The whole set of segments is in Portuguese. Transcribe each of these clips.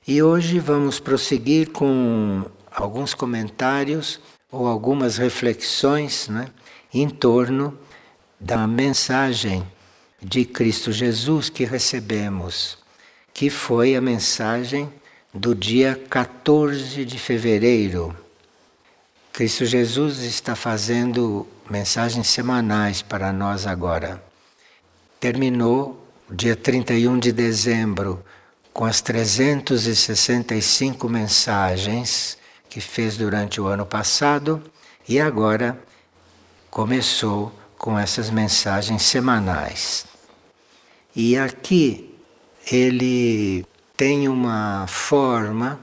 E hoje vamos prosseguir com alguns comentários ou algumas reflexões, em torno da mensagem de Cristo Jesus que recebemos, que foi a mensagem do dia 14 de fevereiro. Cristo Jesus está fazendo mensagens semanais para nós agora. Terminou o dia 31 de dezembro com as 365 mensagens que fez durante o ano passado e agora começou com essas mensagens semanais. E aqui ele tem uma forma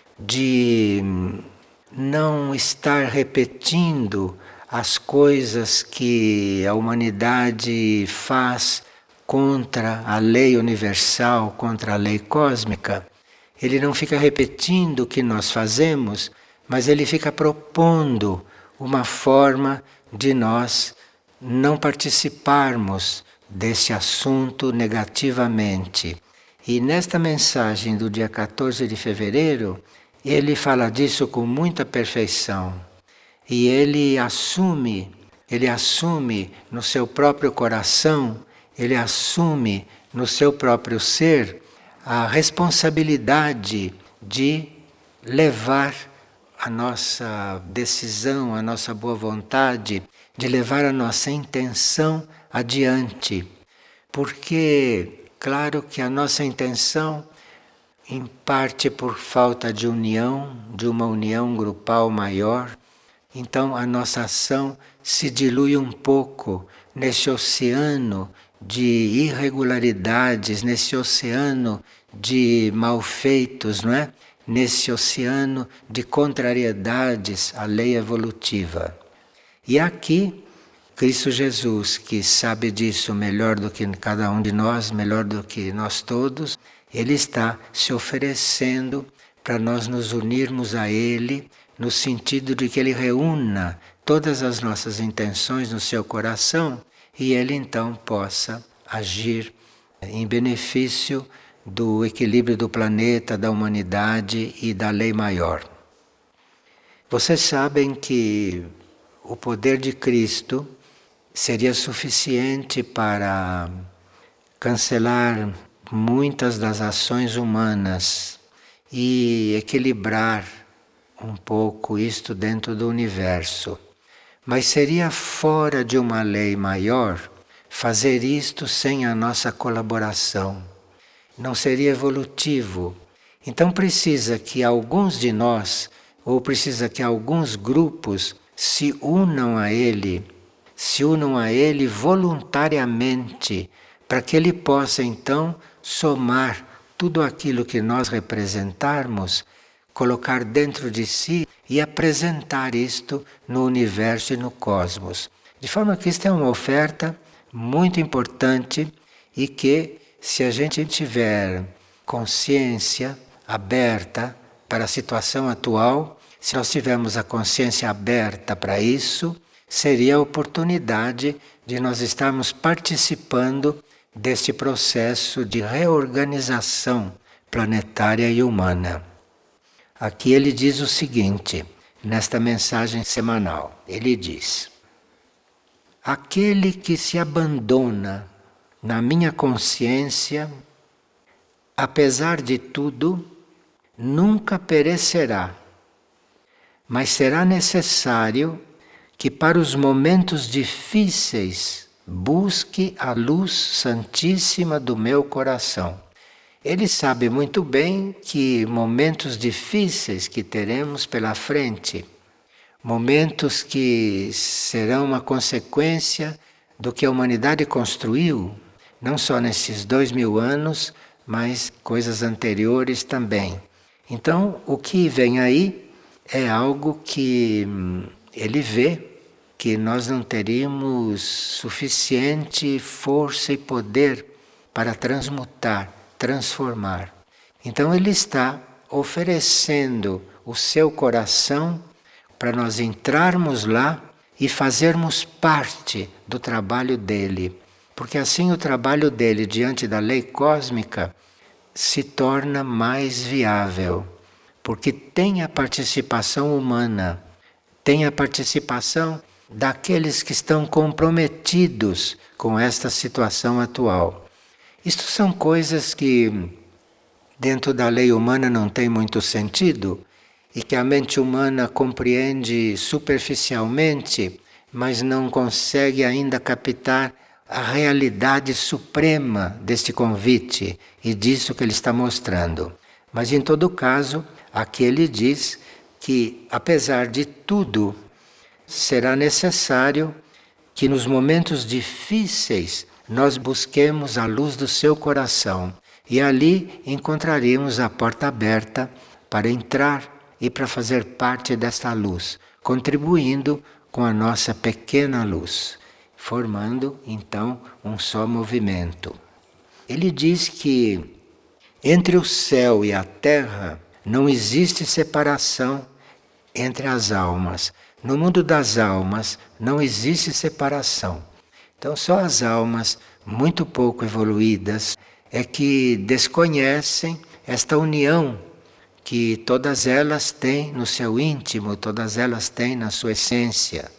de não estar repetindo as coisas que a humanidade faz contra a lei universal, contra a lei cósmica. Ele não fica repetindo o que nós fazemos, mas ele fica propondo uma forma de nós não participarmos desse assunto negativamente. E nesta mensagem do dia 14 de fevereiro, ele fala disso com muita perfeição. E ele assume no seu próprio coração, ele assume no seu próprio ser a responsabilidade de levar a nossa decisão, a nossa boa vontade, de levar a nossa intenção adiante. Porque, claro que a nossa intenção, em parte por falta de união, de uma união grupal maior, então a nossa ação se dilui um pouco nesse oceano de irregularidades, nesse oceano de malfeitos, não é? Nesse oceano de contrariedades à lei evolutiva. E aqui, Cristo Jesus, que sabe disso melhor do que cada um de nós, melhor do que nós todos, ele está se oferecendo para nós nos unirmos a ele, no sentido de que ele reúna todas as nossas intenções no seu coração e ele então possa agir em benefício do equilíbrio do planeta, da humanidade e da lei maior. Vocês sabem que o poder de Cristo seria suficiente para cancelar muitas das ações humanas e equilibrar um pouco isto dentro do universo. Mas seria fora de uma lei maior fazer isto sem a nossa colaboração. Não seria evolutivo. Então precisa que alguns de nós, ou precisa que alguns grupos se unam a ele voluntariamente, para que ele possa então somar tudo aquilo que nós representarmos, colocar dentro de si e apresentar isto no universo e no cosmos. De forma que isto é uma oferta muito importante e que, se a gente tiver consciência aberta para a situação atual, se nós tivermos a consciência aberta para isso, seria a oportunidade de nós estarmos participando deste processo de reorganização planetária e humana. Aqui ele diz o seguinte, nesta mensagem semanal, ele diz: aquele que se abandona na minha consciência, apesar de tudo, nunca perecerá, mas será necessário que para os momentos difíceis busque a luz santíssima do meu coração. Ele sabe muito bem que momentos difíceis que teremos pela frente, momentos que serão uma consequência do que a humanidade construiu, não só nesses 2000 anos, mas coisas anteriores também. Então, o que vem aí é algo que ele vê que nós não teríamos suficiente força e poder para transmutar, transformar. Então ele está oferecendo o seu coração para nós entrarmos lá e fazermos parte do trabalho dele. Porque assim o trabalho dele diante da lei cósmica se torna mais viável, porque tem a participação humana, tem a participação daqueles que estão comprometidos com esta situação atual. Isto são coisas que dentro da lei humana não tem muito sentido e que a mente humana compreende superficialmente, mas não consegue ainda captar a realidade suprema deste convite e disso que ele está mostrando. Mas em todo caso, aqui ele diz que, apesar de tudo, será necessário que nos momentos difíceis nós busquemos a luz do seu coração e ali encontraremos a porta aberta para entrar e para fazer parte desta luz, contribuindo com a nossa pequena luz, formando então um só movimento. Ele diz que entre o céu e a terra não existe separação entre as almas. No mundo das almas não existe separação. Então só as almas muito pouco evoluídas é que desconhecem esta união que todas elas têm no seu íntimo, todas elas têm na sua essência.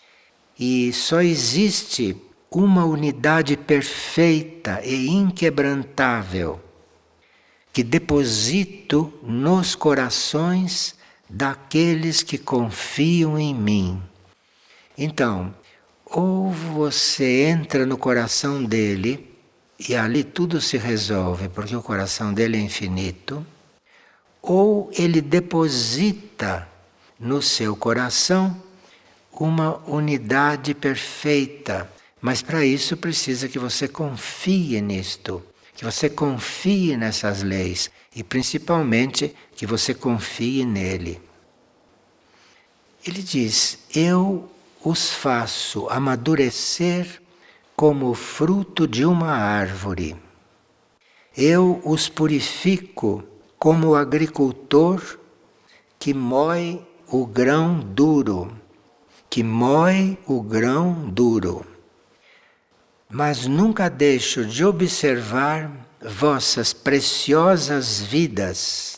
E só existe uma unidade perfeita e inquebrantável que deposito nos corações daqueles que confiam em mim. Então, ou você entra no coração dele e ali tudo se resolve, porque o coração dele é infinito, ou ele deposita no seu coração uma unidade perfeita. Mas para isso precisa que você confie nisto, que você confie nessas leis e principalmente que você confie nele. Ele diz: eu os faço amadurecer como o fruto de uma árvore. Eu os purifico como o agricultor que moe o grão duro, que moe o grão duro. Mas nunca deixo de observar vossas preciosas vidas.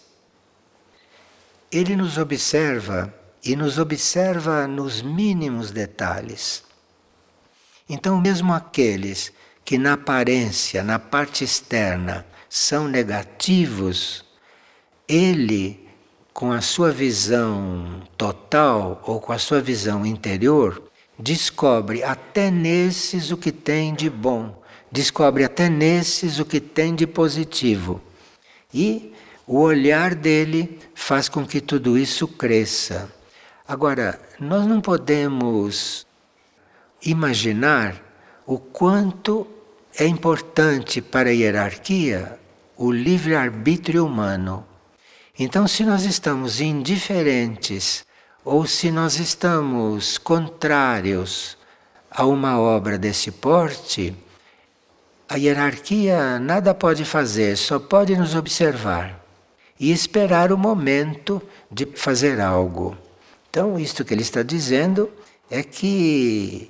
Ele nos observa e nos observa nos mínimos detalhes. Então, mesmo aqueles que na aparência, na parte externa, são negativos, ele, com a sua visão total ou com a sua visão interior, descobre até nesses o que tem de bom, descobre até nesses o que tem de positivo. E o olhar dele faz com que tudo isso cresça. Agora, nós não podemos imaginar o quanto é importante para a hierarquia o livre-arbítrio humano. Então, se nós estamos indiferentes ou se nós estamos contrários a uma obra desse porte, a hierarquia nada pode fazer, só pode nos observar e esperar o momento de fazer algo. Então, isto que ele está dizendo é que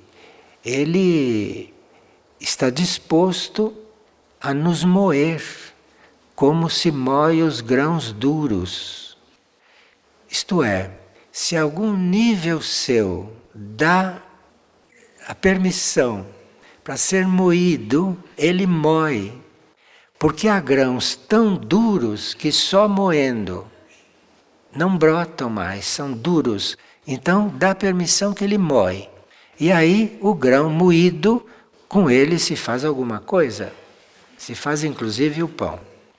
ele está disposto a nos moer como se moe os grãos duros. Isto é, se algum nível seu dá a permissão para ser moído, ele moe. Porque há grãos tão duros que só moendo não brotam mais, são duros. Então dá permissão que ele moe. E aí o grão moído, com ele se faz alguma coisa. Se faz inclusive o pão.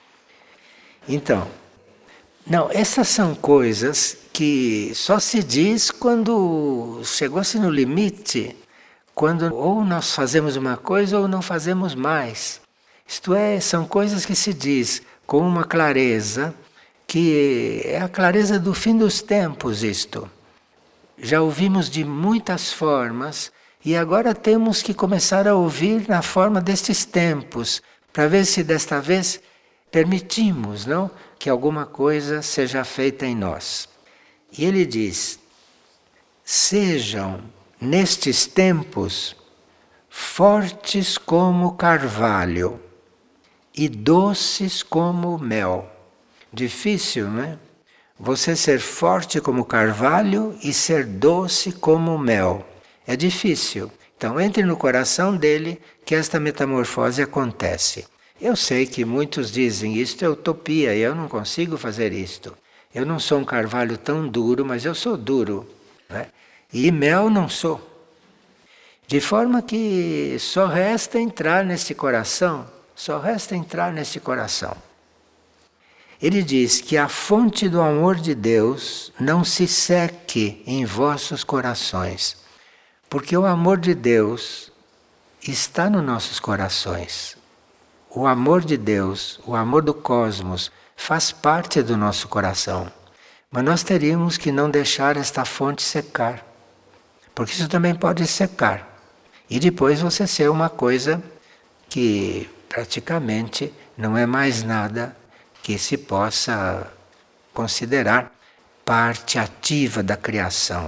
Então, não, essas são coisas que só se diz quando chegou-se no limite, quando ou nós fazemos uma coisa ou não fazemos mais. Isto é, são coisas que se diz com uma clareza, que é a clareza do fim dos tempos isto. Já ouvimos de muitas formas e agora temos que começar a ouvir na forma destes tempos, para ver se desta vez permitimos, não, que alguma coisa seja feita em nós. E ele diz: sejam nestes tempos fortes como o carvalho e doces como mel. Difícil, não é? Você ser forte como carvalho e ser doce como mel. É difícil. Então entre no coração dele que esta metamorfose acontece. Eu sei que muitos dizem isto é utopia, eu não consigo fazer isto. Eu não sou um carvalho tão duro, mas eu sou duro. Né? E mel não sou. De forma que só resta entrar nesse coração, só resta entrar nesse coração. Ele diz que a fonte do amor de Deus não se seque em vossos corações, porque o amor de Deus está nos nossos corações. O amor de Deus, o amor do cosmos, faz parte do nosso coração. Mas nós teríamos que não deixar esta fonte secar, porque isso também pode secar. E depois você ser uma coisa que praticamente não é mais nada que se possa considerar parte ativa da criação.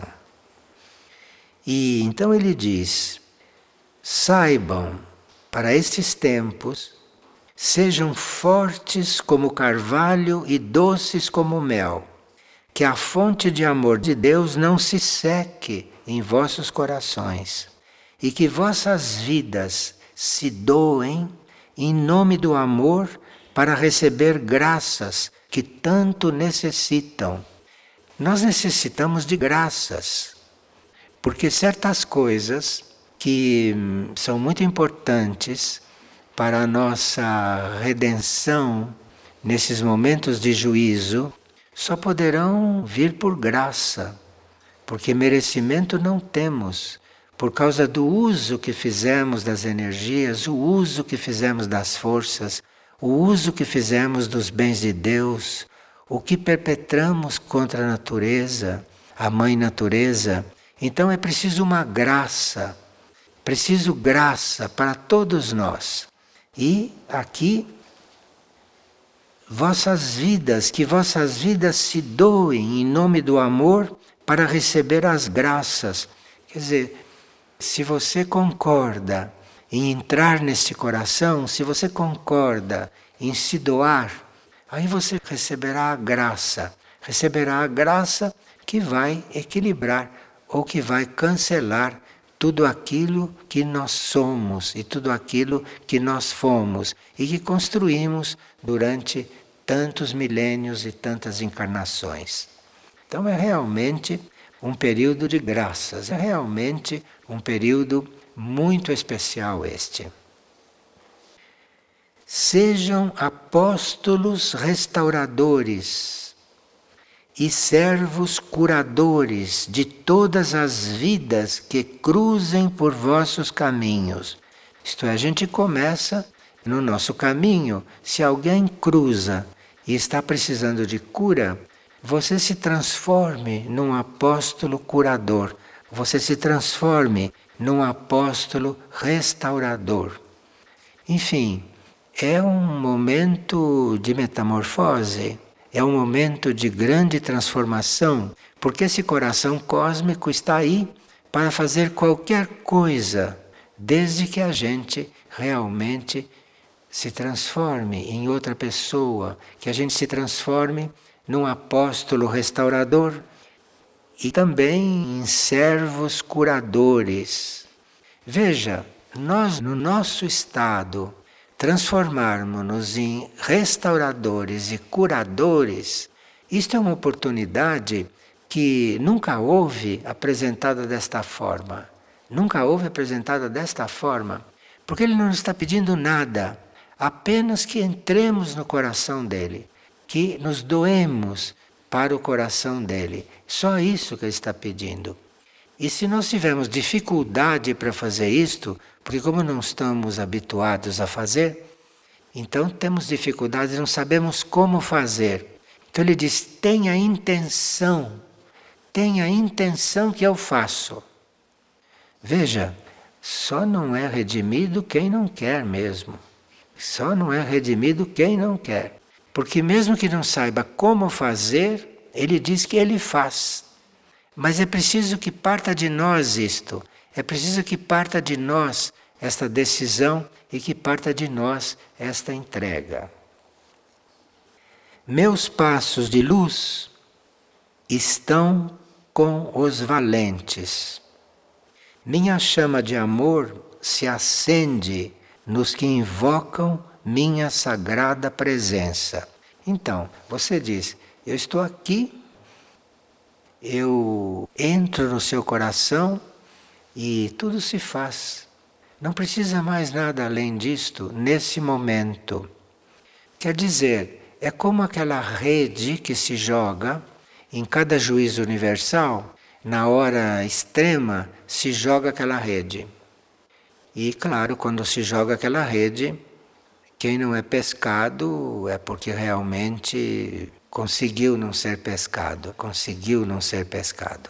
E então ele diz: saibam, para estes tempos, sejam fortes como carvalho e doces como mel, que a fonte de amor de Deus não se seque em vossos corações, e que vossas vidas se doem em nome do amor para receber graças que tanto necessitam. Nós necessitamos de graças, porque certas coisas que são muito importantes para a nossa redenção nesses momentos de juízo só poderão vir por graça, porque merecimento não temos. Por causa do uso que fizemos das energias, o uso que fizemos das forças, o uso que fizemos dos bens de Deus, o que perpetramos contra a natureza, a mãe natureza. Então é preciso uma graça, preciso graça para todos nós. E aqui, que vossas vidas se doem em nome do amor para receber as graças. Quer dizer, se você concorda em entrar neste coração, se você concorda em se doar, aí você receberá a graça que vai equilibrar ou que vai cancelar tudo aquilo que nós somos e tudo aquilo que nós fomos e que construímos durante tantos milênios e tantas encarnações. Então é realmente um período de graças, é realmente um período muito especial este. Sejam apóstolos restauradores e servos curadores de todas as vidas que cruzem por vossos caminhos. Isto é, a gente começa no nosso caminho. Se alguém cruza e está precisando de cura, você se transforme num apóstolo curador. Você se transforme num apóstolo restaurador. Enfim, é um momento de metamorfose, é um momento de grande transformação, porque esse coração cósmico está aí para fazer qualquer coisa, desde que a gente realmente se transforme em outra pessoa, que a gente se transforme num apóstolo restaurador e também em servos curadores. Veja, nós no nosso estado transformarmos-nos em restauradores e curadores, isto é uma oportunidade que nunca houve apresentada desta forma. Nunca houve apresentada desta forma, porque ele não está pedindo nada, apenas que entremos no coração dele, que nos doemos para o coração dele. Só isso que ele está pedindo. E se nós tivermos dificuldade para fazer isto, porque como não estamos habituados a fazer, então temos dificuldade e não sabemos como fazer. Então ele diz, tenha intenção que eu faço. Veja, só não é redimido quem não quer mesmo. Só não é redimido quem não quer. Porque mesmo que não saiba como fazer, ele diz que ele faz. Mas é preciso que parta de nós isto. É preciso que parta de nós esta decisão e que parta de nós esta entrega. Meus passos de luz estão com os valentes. Minha chama de amor se acende nos que invocam minha sagrada presença. Então, você diz, eu estou aqui, eu entro no seu coração e tudo se faz. Não precisa mais nada além disto nesse momento. Quer dizer, é como aquela rede que se joga em cada juízo universal, na hora extrema se joga aquela rede. E claro, quando se joga aquela rede, quem não é pescado é porque realmente conseguiu não ser pescado, conseguiu não ser pescado.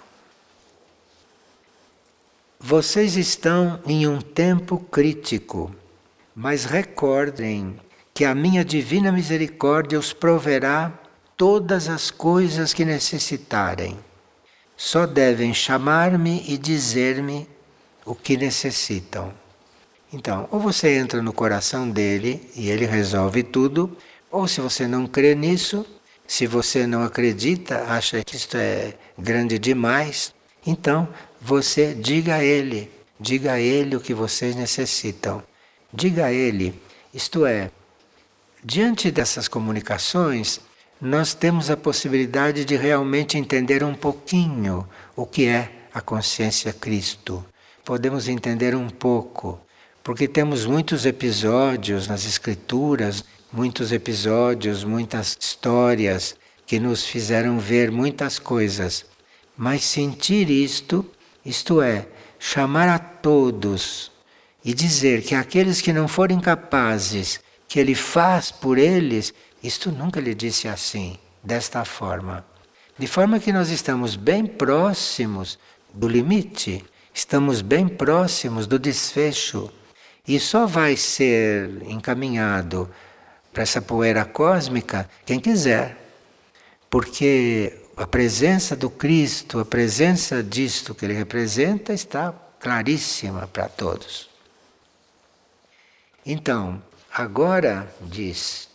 Vocês estão em um tempo crítico, mas recordem que a minha divina misericórdia os proverá todas as coisas que necessitarem. Só devem chamar-me e dizer-me o que necessitam. Então, ou você entra no coração dele e ele resolve tudo, ou se você não crê nisso, se você não acredita, acha que isto é grande demais, então você diga a ele o que vocês necessitam. Diga a ele, isto é, diante dessas comunicações, nós temos a possibilidade de realmente entender um pouquinho o que é a consciência Cristo. Podemos entender um pouco, porque temos muitos episódios nas Escrituras, muitos episódios, muitas histórias que nos fizeram ver muitas coisas. Mas sentir isto é, chamar a todos e dizer que aqueles que não forem capazes, que ele faz por eles, isto nunca lhe disse assim, desta forma. De forma que nós estamos bem próximos do limite, estamos bem próximos do desfecho. E só vai ser encaminhado para essa poeira cósmica quem quiser. Porque a presença do Cristo, a presença disto que ele representa está claríssima para todos. Então, agora diz,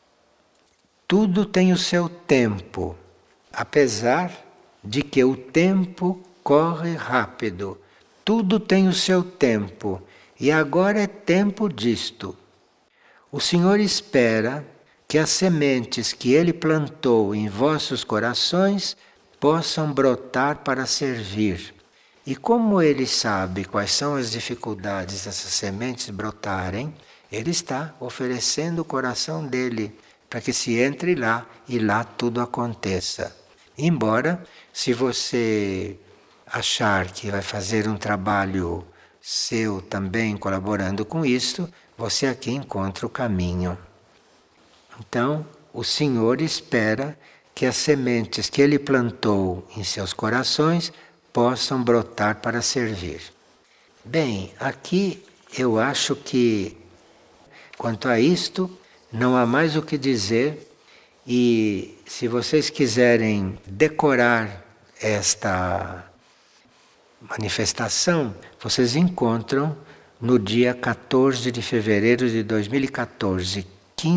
tudo tem o seu tempo, apesar de que o tempo corre rápido. Tudo tem o seu tempo. E agora é tempo disto. O Senhor espera que as sementes que Ele plantou em vossos corações possam brotar para servir. E como Ele sabe quais são as dificuldades dessas sementes brotarem, Ele está oferecendo o coração dele para que se entre lá e lá tudo aconteça. Embora, se você achar que vai fazer um trabalho seu também colaborando com isto, você aqui encontra o caminho. Então, o Senhor espera que as sementes que Ele plantou em seus corações possam brotar para servir. Bem, aqui eu acho que, quanto a isto, não há mais o que dizer e se vocês quiserem decorar esta manifestação, vocês encontram no dia 14 de fevereiro de 2014,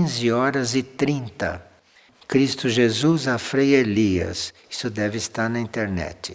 15h30. Cristo Jesus a Frei Elias. Isso deve estar na internet.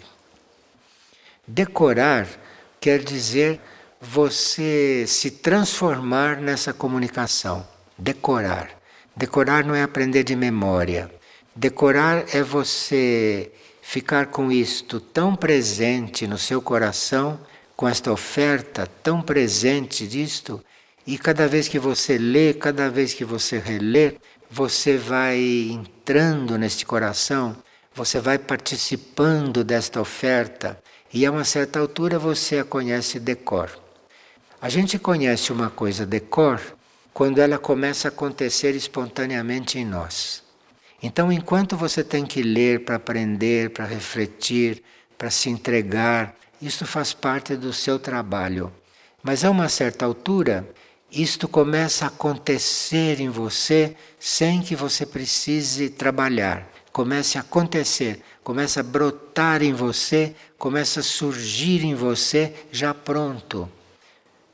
Decorar quer dizer você se transformar nessa comunicação. Decorar. Decorar não é aprender de memória. Decorar é você ficar com isto tão presente no seu coração, com esta oferta tão presente disto, e cada vez que você lê, cada vez que você relê, você vai entrando neste coração, você vai participando desta oferta, e a uma certa altura você a conhece de cor. A gente conhece uma coisa de cor quando ela começa a acontecer espontaneamente em nós. Então, enquanto você tem que ler para aprender, para refletir, para se entregar, isto faz parte do seu trabalho. Mas a uma certa altura, isto começa a acontecer em você sem que você precise trabalhar. Começa a acontecer, começa a brotar em você, começa a surgir em você já pronto.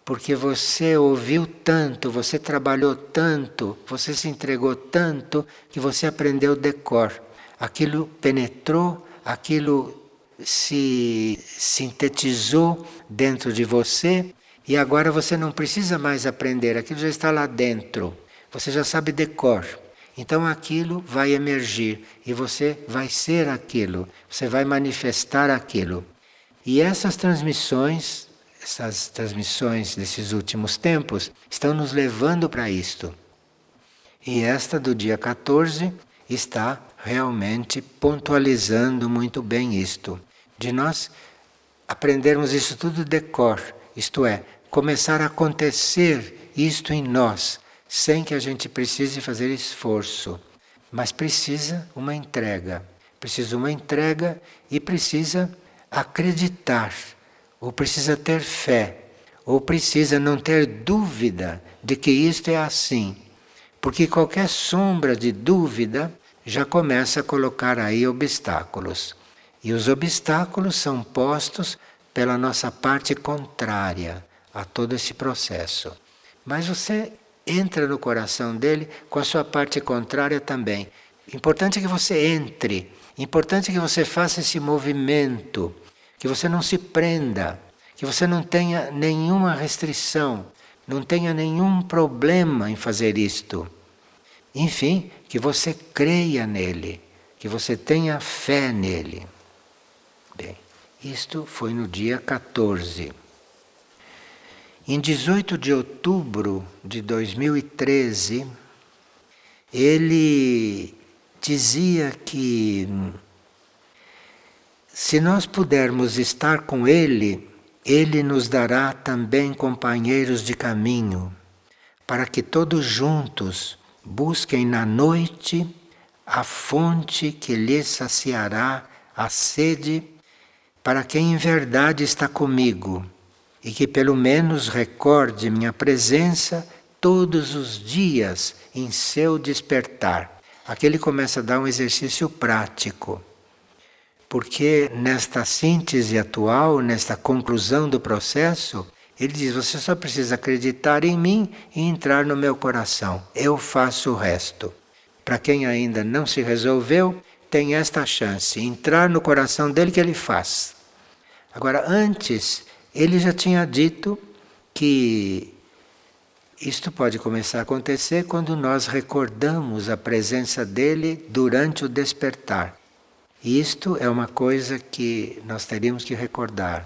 porque você ouviu tanto, você trabalhou tanto, você se entregou tanto, que você aprendeu decor. Aquilo penetrou, aquilo se sintetizou dentro de você e agora você não precisa mais aprender, aquilo já está lá dentro. Você já sabe decor. Então aquilo vai emergir e você vai ser aquilo, você vai manifestar aquilo. E essas transmissões desses últimos tempos estão nos levando para isto. E esta do dia 14 está realmente pontualizando muito bem isto. De nós aprendermos isso tudo de cor, isto é, começar a acontecer isto em nós, sem que a gente precise fazer esforço. Mas precisa uma entrega. Precisa uma entrega e precisa acreditar, ou precisa ter fé, ou precisa não ter dúvida de que isto é assim. Porque qualquer sombra de dúvida já começa a colocar aí obstáculos. E os obstáculos são postos pela nossa parte contrária a todo esse processo. Mas você entra no coração dele com a sua parte contrária também. Importante é que você entre, importante é que você faça esse movimento, que você não se prenda, que você não tenha nenhuma restrição, não tenha nenhum problema em fazer isto. Enfim, que você creia nele, que você tenha fé nele. Bem, isto foi no dia 14. Em 18 de outubro de 2013, ele dizia que se nós pudermos estar com ele, ele nos dará também companheiros de caminho, para que todos juntos busquem na noite a fonte que lhes saciará a sede para quem em verdade está comigo e que pelo menos recorde minha presença todos os dias em seu despertar. Aqui ele começa a dar um exercício prático, porque nesta síntese atual, nesta conclusão do processo, ele diz, você só precisa acreditar em mim e entrar no meu coração. Eu faço o resto. Para quem ainda não se resolveu, tem esta chance, entrar no coração dele que ele faz. Agora, antes, ele já tinha dito que isto pode começar a acontecer quando nós recordamos a presença dele durante o despertar. E isto é uma coisa que nós teríamos que recordar.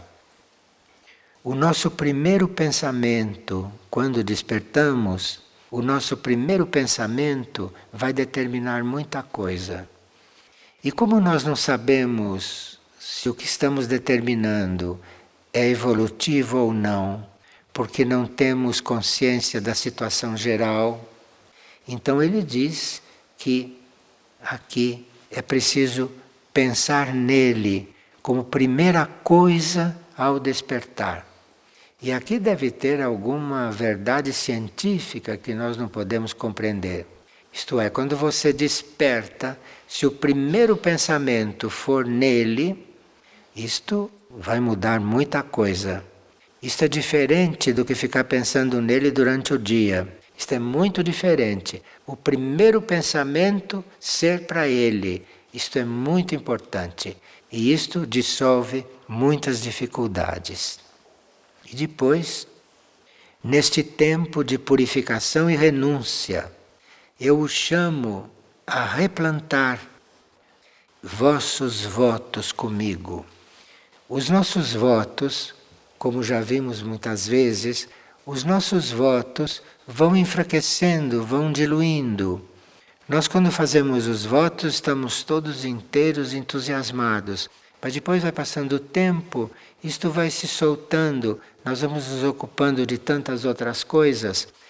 O nosso primeiro pensamento, quando despertamos, o nosso primeiro pensamento vai determinar muita coisa. E como nós não sabemos se o que estamos determinando é evolutivo ou não, porque não temos consciência da situação geral, então ele diz que aqui é preciso pensar nele como primeira coisa ao despertar. E aqui deve ter alguma verdade científica que nós não podemos compreender. Isto é, quando você desperta, se o primeiro pensamento for nele, isto vai mudar muita coisa. Isto é diferente do que ficar pensando nele durante o dia. Isto é muito diferente. O primeiro pensamento ser para ele. Isto é muito importante. E isto dissolve muitas dificuldades. E depois, neste tempo de purificação e renúncia, eu o chamo a replantar vossos votos comigo. Os nossos votos, como já vimos muitas vezes, os nossos votos vão enfraquecendo, vão diluindo. Nós, quando fazemos os votos, estamos todos inteiros, entusiasmados. Mas depois vai passando o tempo, isto vai se soltando, nós vamos nos ocupando de tantas outras coisas,